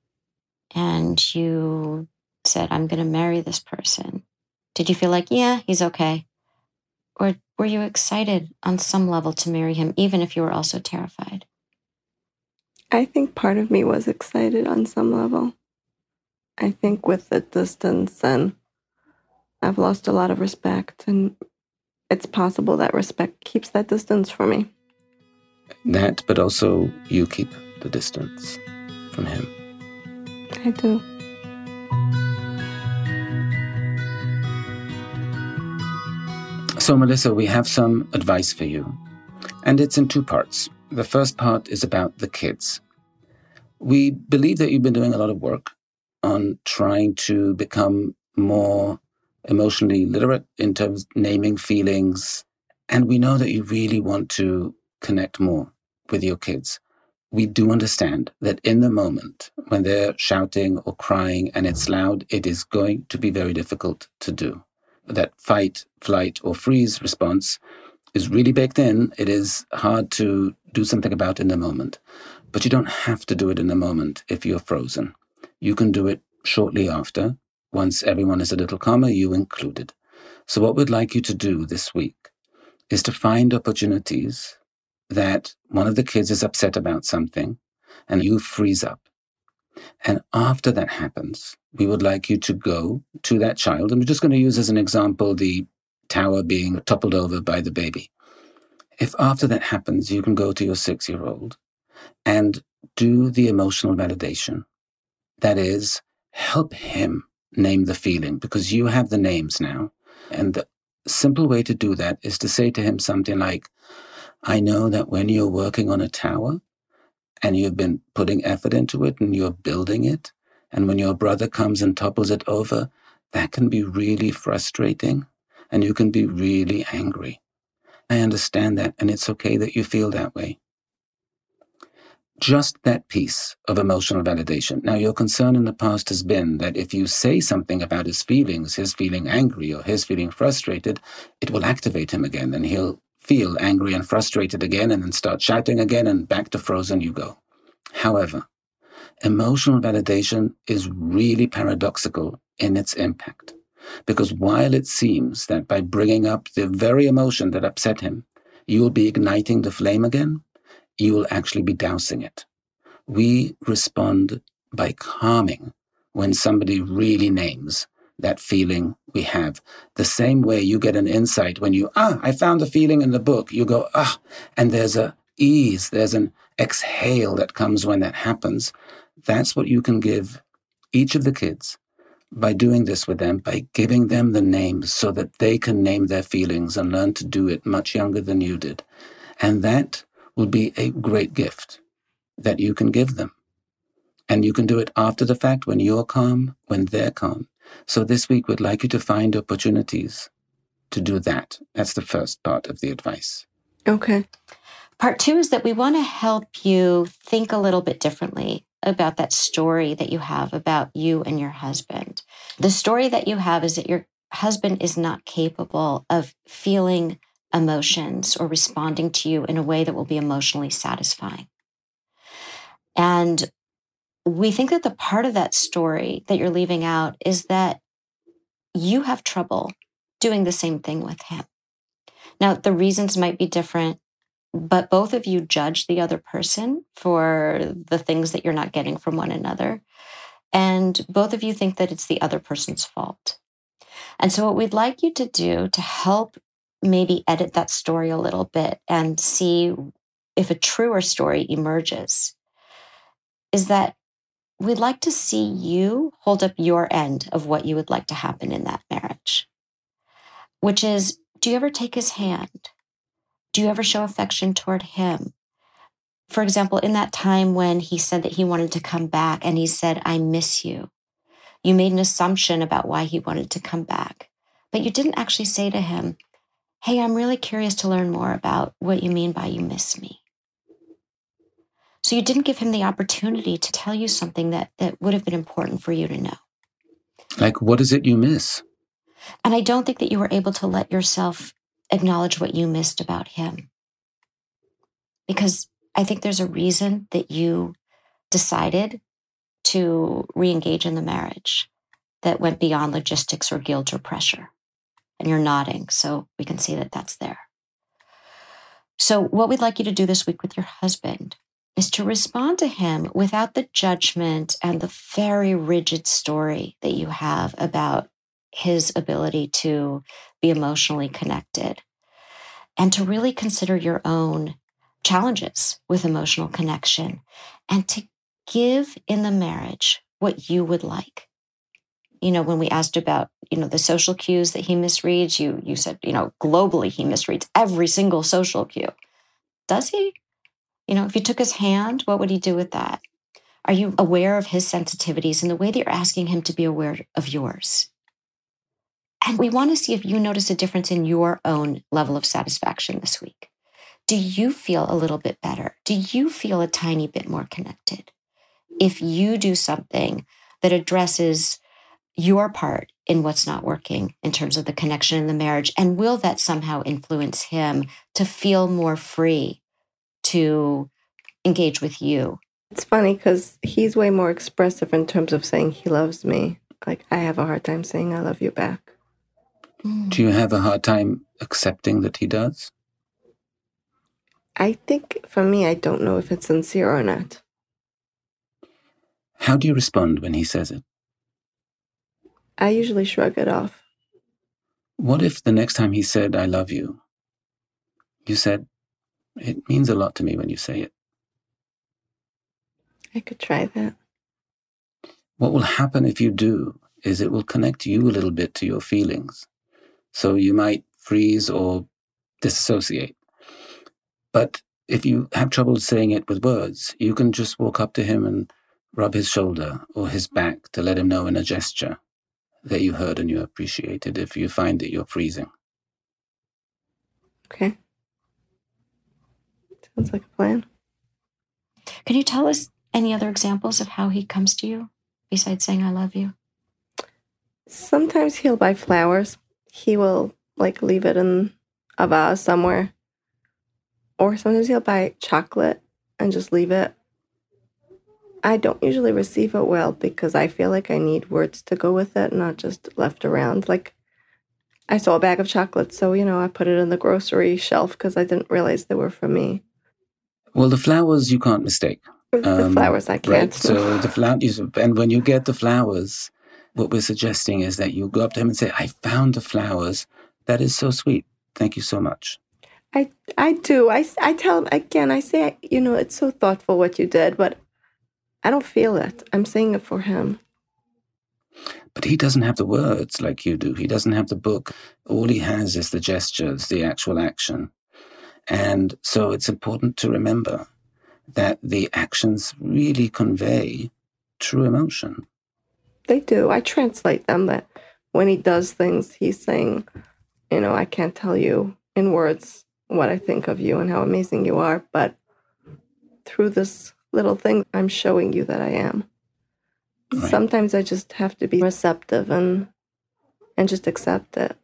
and you said, I'm going to marry this person, did you feel like, yeah, he's okay? Or were you excited on some level to marry him, even if you were also terrified? I think part of me was excited on some level. I think with the distance, and I've lost a lot of respect, and it's possible that respect keeps that distance from me. That, but also you keep the distance from him. I do. So, Melissa, we have some advice for you, and it's in two parts. The first part is about the kids. We believe that you've been doing a lot of work on trying to become more emotionally literate in terms of naming feelings, and we know that you really want to connect more with your kids. We do understand that in the moment when they're shouting or crying and it's loud, it is going to be very difficult to do. That fight, flight, or freeze response is really baked in. It is hard to do something about in the moment. But you don't have to do it in the moment if you're frozen. You can do it shortly after, once everyone is a little calmer, you included. So what we'd like you to do this week is to find opportunities that one of the kids is upset about something and you freeze up. And after that happens, we would like you to go to that child. And we're just going to use as an example the tower being toppled over by the baby. If after that happens, you can go to your 6-year-old and do the emotional validation. That is, help him name the feeling, because you have the names now. And the simple way to do that is to say to him something like, I know that when you're working on a tower and you've been putting effort into it and you're building it, and when your brother comes and topples it over, that can be really frustrating and you can be really angry. I understand that, and it's okay that you feel that way. Just that piece of emotional validation. Now, your concern in the past has been that if you say something about his feeling angry or his feeling frustrated, it will activate him again and he'll feel angry and frustrated again and then start shouting again and back to frozen you go. However, emotional validation is really paradoxical in its impact. Because while it seems that by bringing up the very emotion that upset him, you will be igniting the flame again, you will actually be dousing it. We respond by calming when somebody really names that feeling we have. The same way you get an insight when you, I found the feeling in the book. You go, and there's a ease, there's an exhale that comes when that happens. That's what you can give each of the kids by doing this with them, by giving them the names so that they can name their feelings and learn to do it much younger than you did. And that will be a great gift that you can give them. And you can do it after the fact when you're calm, when they're calm. So this week we'd like you to find opportunities to do that. That's the first part of the advice. Okay. Part 2 is that we want to help you think a little bit differently about that story that you have about you and your husband. The story that you have is that your husband is not capable of feeling emotions or responding to you in a way that will be emotionally satisfying. And we think that the part of that story that you're leaving out is that you have trouble doing the same thing with him. Now, the reasons might be different, but both of you judge the other person for the things that you're not getting from one another. And both of you think that it's the other person's fault. And so what we'd like you to do to help maybe edit that story a little bit and see if a truer story emerges is that we'd like to see you hold up your end of what you would like to happen in that marriage, which is, do you ever take his hand? Do you ever show affection toward him? For example, in that time when he said that he wanted to come back and he said, I miss you, you made an assumption about why he wanted to come back, but you didn't actually say to him, hey, I'm really curious to learn more about what you mean by you miss me. So you didn't give him the opportunity to tell you something that would have been important for you to know. Like, what is it you miss? And I don't think that you were able to let yourself acknowledge what you missed about him. Because I think there's a reason that you decided to re-engage in the marriage that went beyond logistics or guilt or pressure. And you're nodding, so we can see that that's there. So what we'd like you to do this week with your husband is to respond to him without the judgment and the very rigid story that you have about his ability to be emotionally connected, and to really consider your own challenges with emotional connection and to give in the marriage what you would like. When we asked about, the social cues that he misreads, you said, globally he misreads every single social cue. Does he? If you took his hand, what would he do with that? Are you aware of his sensitivities in the way that you're asking him to be aware of yours? And we want to see if you notice a difference in your own level of satisfaction this week. Do you feel a little bit better? Do you feel a tiny bit more connected? If you do something that addresses your part in what's not working in terms of the connection in the marriage, and will that somehow influence him to feel more free to engage with you? It's funny because he's way more expressive in terms of saying he loves me. Like, I have a hard time saying I love you back. Do you have a hard time accepting that he does? I think for me, I don't know if it's sincere or not. How do you respond when he says it? I usually shrug it off. What if the next time he said, I love you, you said, it means a lot to me when you say it? I could try that. What will happen if you do is it will connect you a little bit to your feelings. So you might freeze or disassociate. But if you have trouble saying it with words, you can just walk up to him and rub his shoulder or his back to let him know in a gesture that you heard and you appreciated if you find that you're freezing. Okay. Sounds like a plan. Can you tell us any other examples of how he comes to you besides saying, I love you? Sometimes he'll buy flowers. He will leave it in a vase somewhere. Or sometimes he'll buy chocolate and just leave it. I don't usually receive it well because I feel like I need words to go with it, not just left around. I saw a bag of chocolates, so, I put it in the grocery shelf because I didn't realize they were for me. Well, the flowers you can't mistake. The flowers I can't. Right? So the flowers, and when you get the flowers, what we're suggesting is that you go up to him and say, I found the flowers. That is so sweet. Thank you so much. I do. I tell him again, I say, it's so thoughtful what you did, but I don't feel it. I'm saying it for him. But he doesn't have the words like you do. He doesn't have the book. All he has is the gestures, the actual action. And so it's important to remember that the actions really convey true emotion. They do. I translate them, that when he does things, he's saying, I can't tell you in words what I think of you and how amazing you are, but through this little thing, I'm showing you that I am. Right. Sometimes I just have to be receptive and just accept it.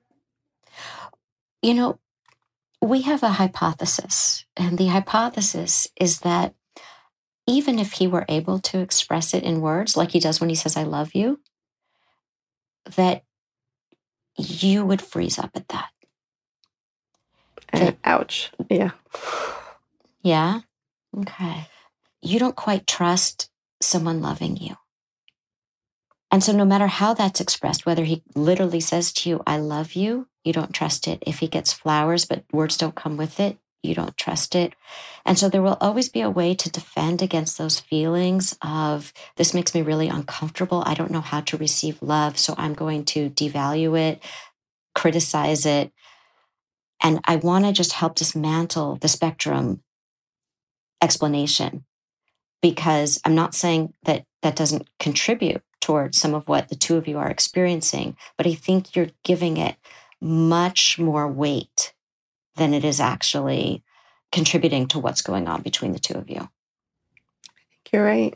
We have a hypothesis, and the hypothesis is that even if he were able to express it in words, like he does when he says, I love you, that you would freeze up at that. Ouch. Yeah. Yeah? Okay. You don't quite trust someone loving you. And so no matter how that's expressed, whether he literally says to you, I love you, you don't trust it. If he gets flowers, but words don't come with it, you don't trust it. And so there will always be a way to defend against those feelings of, this makes me really uncomfortable. I don't know how to receive love, so I'm going to devalue it, criticize it. And I want to just help dismantle the spectrum explanation, because I'm not saying that that doesn't contribute towards some of what the two of you are experiencing, but I think you're giving it much more weight than it is actually contributing to what's going on between the two of you. I think you're right.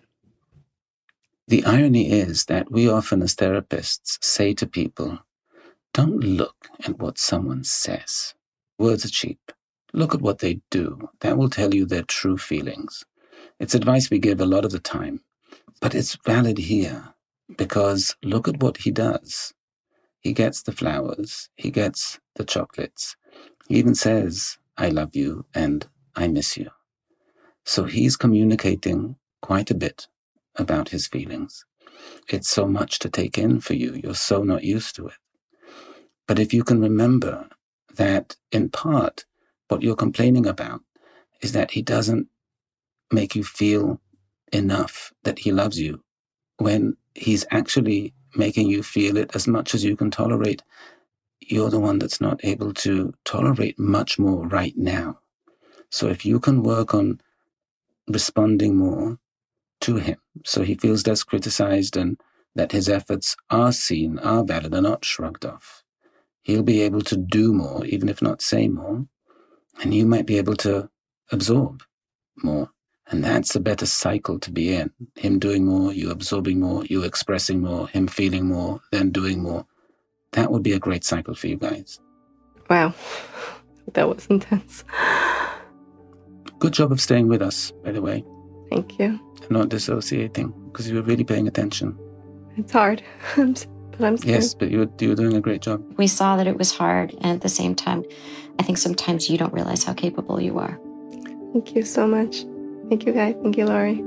The irony is that we often as therapists say to people, don't look at what someone says. Words are cheap. Look at what they do. That will tell you their true feelings. It's advice we give a lot of the time, but it's valid here because look at what he does. He gets the flowers. He gets the chocolates. He even says, I love you and I miss you. So he's communicating quite a bit about his feelings. It's so much to take in for you. You're so not used to it. But if you can remember that in part, what you're complaining about is that he doesn't make you feel enough that he loves you when he's actually making you feel it as much as you can tolerate. You're the one that's not able to tolerate much more right now. So if you can work on responding more to him so he feels less criticized and that his efforts are seen, are valid, are not shrugged off, he'll be able to do more, even if not say more, and you might be able to absorb more. And that's a better cycle to be in. Him doing more, you absorbing more, you expressing more, him feeling more, then doing more. That would be a great cycle for you guys. Wow. That was intense. Good job of staying with us, by the way. Thank you. And not dissociating, because you were really paying attention. It's hard, but I'm scared. Yes, but you were doing a great job. We saw that it was hard, and at the same time, I think sometimes you don't realize how capable you are. Thank you so much. Thank you, Guy. Thank you, Laurie.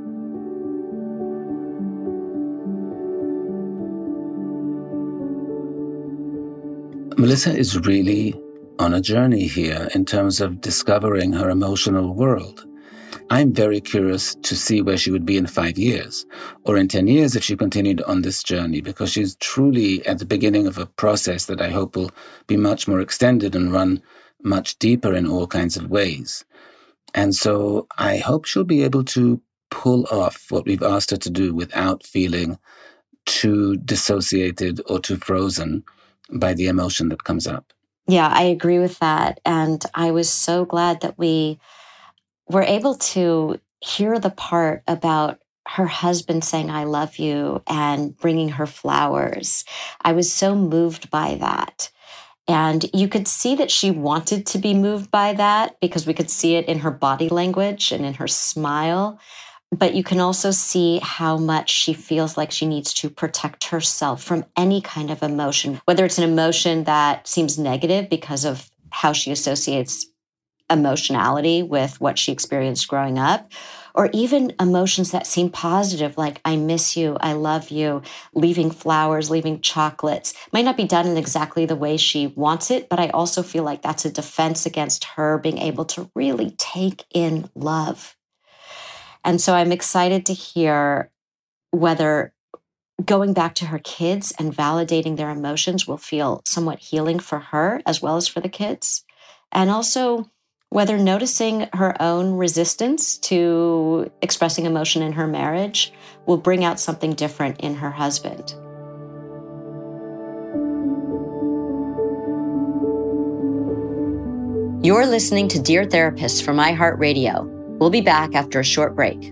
Melissa is really on a journey here in terms of discovering her emotional world. I'm very curious to see where she would be in 5 years or in 10 years if she continued on this journey, because she's truly at the beginning of a process that I hope will be much more extended and run much deeper in all kinds of ways. And so I hope she'll be able to pull off what we've asked her to do without feeling too dissociated or too frozen by the emotion that comes up. Yeah, I agree with that. And I was so glad that we were able to hear the part about her husband saying, "I love you," and bringing her flowers. I was so moved by that. And you could see that she wanted to be moved by that because we could see it in her body language and in her smile. But you can also see how much she feels like she needs to protect herself from any kind of emotion, whether it's an emotion that seems negative because of how she associates emotionality with what she experienced growing up, or even emotions that seem positive, like "I miss you, I love you," leaving flowers, leaving chocolates. Might not be done in exactly the way she wants it, but I also feel like that's a defense against her being able to really take in love. And so I'm excited to hear whether going back to her kids and validating their emotions will feel somewhat healing for her as well as for the kids. And also whether noticing her own resistance to expressing emotion in her marriage will bring out something different in her husband. You're listening to Dear Therapist from iHeartRadio. We'll be back after a short break.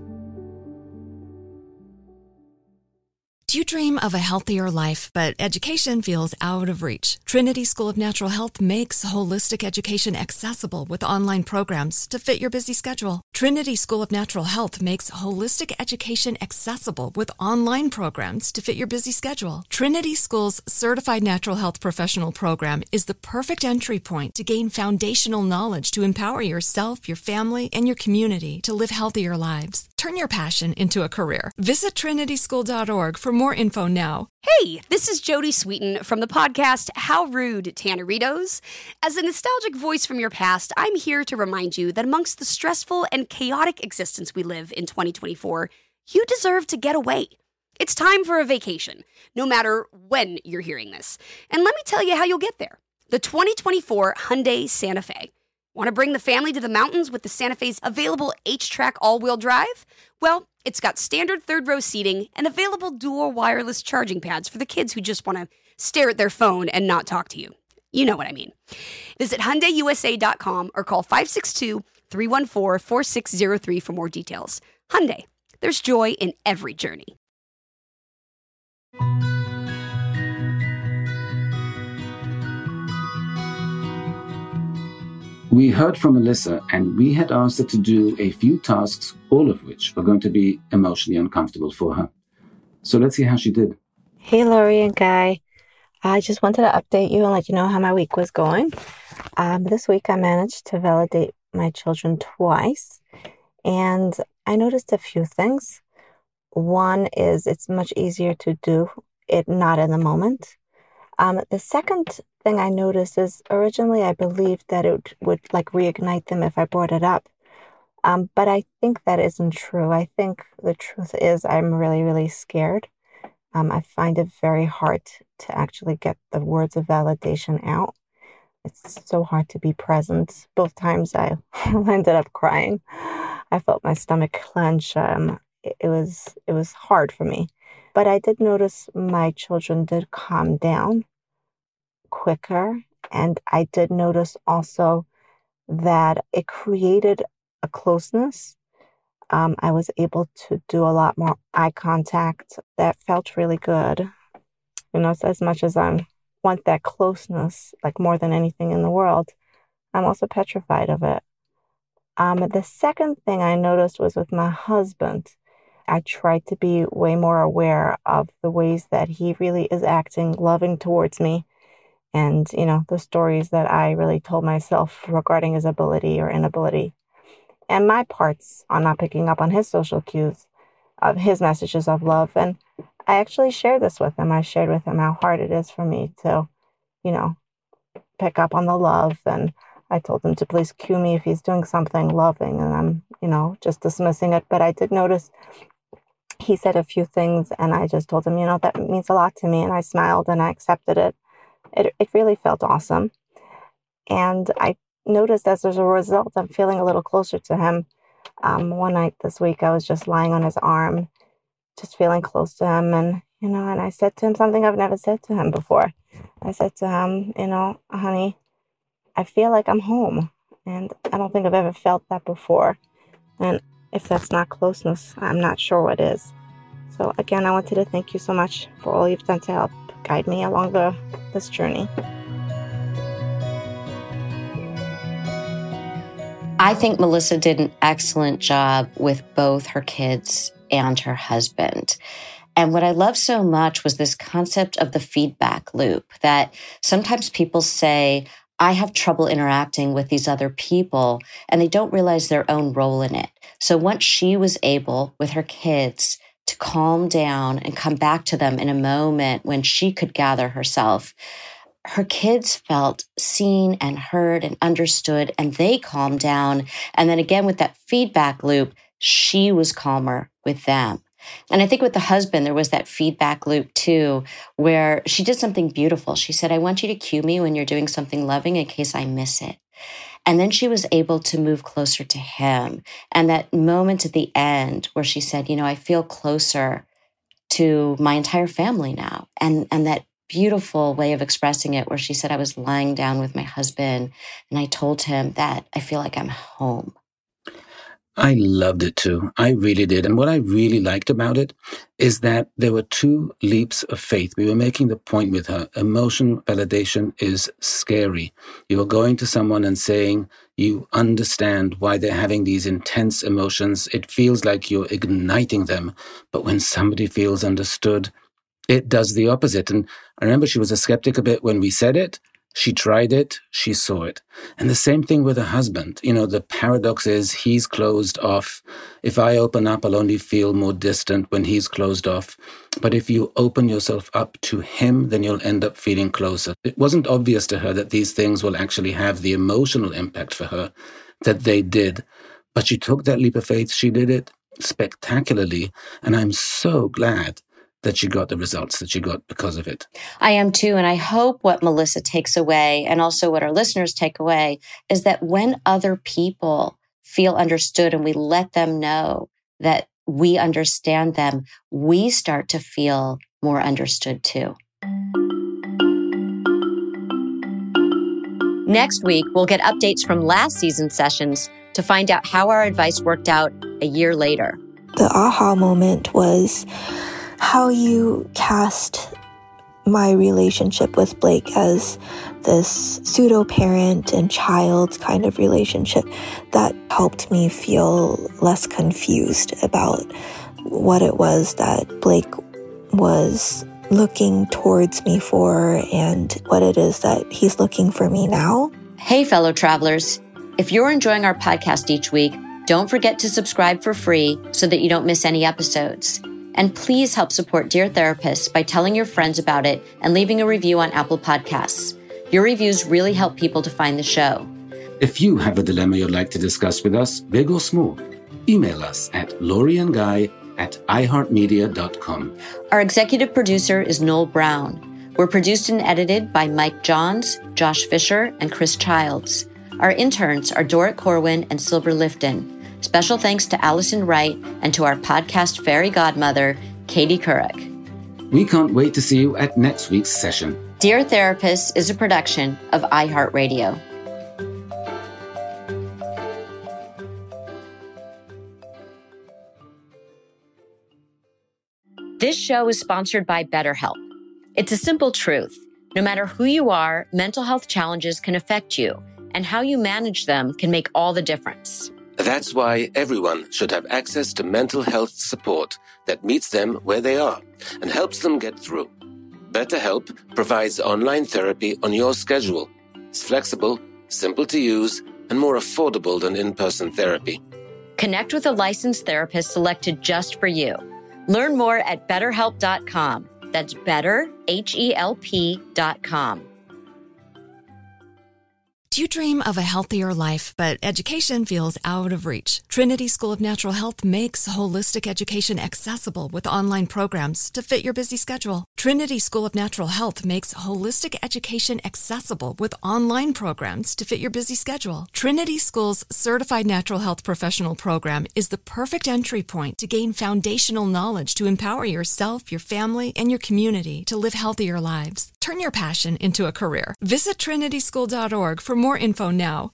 Do you dream of a healthier life, but education feels out of reach? Trinity School of Natural Health makes holistic education accessible with online programs to fit your busy schedule. Trinity School of Natural Health makes holistic education accessible with online programs to fit your busy schedule. Trinity School's Certified Natural Health Professional Program is the perfect entry point to gain foundational knowledge to empower yourself, your family, and your community to live healthier lives. Turn your passion into a career. Visit trinityschool.org for more info now. Hey, this is Jodie Sweetin from the podcast How Rude, Tanneritos. As a nostalgic voice from your past, I'm here to remind you that amongst the stressful and chaotic existence we live in 2024, you deserve to get away. It's time for a vacation, no matter when you're hearing this. And let me tell you how you'll get there. The 2024 Hyundai Santa Fe. Want to bring the family to the mountains with the Santa Fe's available H-Track all-wheel drive? Well, it's got standard third-row seating and available dual wireless charging pads for the kids who just want to stare at their phone and not talk to you. You know what I mean. Visit HyundaiUSA.com or call 562-314-4603 for more details. Hyundai, there's joy in every journey. We heard from Melissa, and we had asked her to do a few tasks, all of which are going to be emotionally uncomfortable for her. So let's see how she did. Hey, Lori and Guy. I just wanted to update you and let you know how my week was going. This week I managed to validate my children twice, and I noticed a few things. One is it's much easier to do it not in the moment. The second thing I noticed is originally I believed that it would reignite them if I brought it up. But I think that isn't true. I think the truth is I'm really, really scared. I find it very hard to actually get the words of validation out. It's so hard to be present. Both times I ended up crying. I felt my stomach clench. It was hard for me. But I did notice my children did calm down quicker. And I did notice also that it created a closeness. I was able to do a lot more eye contact. That felt really good. As much as I want that closeness, more than anything in the world, I'm also petrified of it. The second thing I noticed was with my husband. I tried to be way more aware of the ways that he really is acting loving towards me. And, the stories that I really told myself regarding his ability or inability. And my parts on not picking up on his social cues of his messages of love. And I actually shared this with him. I shared with him how hard it is for me to, pick up on the love. And I told him to please cue me if he's doing something loving. And I'm, just dismissing it. But I did notice he said a few things and I just told him, that means a lot to me. And I smiled and I accepted it. It really felt awesome. And I noticed as a result, I'm feeling a little closer to him. One night this week, I was just lying on his arm, just feeling close to him. And, and I said to him something I've never said to him before. I said to him, honey, I feel like I'm home. And I don't think I've ever felt that before. And if that's not closeness, I'm not sure what is. So again, I wanted to thank you so much for all you've done to help guide me along this journey. I think Melissa did an excellent job with both her kids and her husband. And what I love so much was this concept of the feedback loop, that sometimes people say, I have trouble interacting with these other people, and they don't realize their own role in it. So once she was able, with her kids, to calm down and come back to them in a moment when she could gather herself, her kids felt seen and heard and understood, and they calmed down. And then again, with that feedback loop, she was calmer with them. And I think with the husband, there was that feedback loop too, where she did something beautiful. She said, I want you to cue me when you're doing something loving in case I miss it. And then she was able to move closer to him. And that moment at the end where she said, I feel closer to my entire family now. And that beautiful way of expressing it where she said, I was lying down with my husband and I told him that I feel like I'm home. I loved it too. I really did. And what I really liked about it is that there were two leaps of faith. We were making the point with her. Emotion validation is scary. You are going to someone and saying you understand why they're having these intense emotions. It feels like you're igniting them. But when somebody feels understood, it does the opposite. And I remember she was a skeptic a bit when we said it. She tried it, she saw it. And the same thing with her husband. The paradox is he's closed off. If I open up, I'll only feel more distant when he's closed off. But if you open yourself up to him, then you'll end up feeling closer. It wasn't obvious to her that these things will actually have the emotional impact for her that they did. But she took that leap of faith. She did it spectacularly. And I'm so glad that she got the results that she got because of it. I am too. And I hope what Melissa takes away, and also what our listeners take away, is that when other people feel understood and we let them know that we understand them, we start to feel more understood too. Next week, we'll get updates from last season's sessions to find out how our advice worked out a year later. The aha moment was how you cast my relationship with Blake as this pseudo-parent and child kind of relationship that helped me feel less confused about what it was that Blake was looking towards me for and what it is that he's looking for me now. Hey, fellow travelers. If you're enjoying our podcast each week, don't forget to subscribe for free so that you don't miss any episodes. And please help support Dear Therapists by telling your friends about it and leaving a review on Apple Podcasts. Your reviews really help people to find the show. If you have a dilemma you'd like to discuss with us, big or small, email us at laurieandguy@iheartmedia.com. Our executive producer is Noel Brown. We're produced and edited by Mike Johns, Josh Fisher, and Chris Childs. Our interns are Dorrit Corwin and Silver Lifton. Special thanks to Allison Wright and to our podcast fairy godmother, Katie Couric. We can't wait to see you at next week's session. Dear Therapists is a production of iHeartRadio. This show is sponsored by BetterHelp. It's a simple truth. No matter who you are, mental health challenges can affect you, and how you manage them can make all the difference. That's why everyone should have access to mental health support that meets them where they are and helps them get through. BetterHelp provides online therapy on your schedule. It's flexible, simple to use, and more affordable than in-person therapy. Connect with a licensed therapist selected just for you. Learn more at BetterHelp.com. That's better, HELP.com. Do you dream of a healthier life, but education feels out of reach? Trinity School of Natural Health makes holistic education accessible with online programs to fit your busy schedule. Trinity School of Natural Health makes holistic education accessible with online programs to fit your busy schedule. Trinity School's Certified Natural Health Professional Program is the perfect entry point to gain foundational knowledge to empower yourself, your family, and your community to live healthier lives. Turn your passion into a career. Visit trinityschool.org for more info now.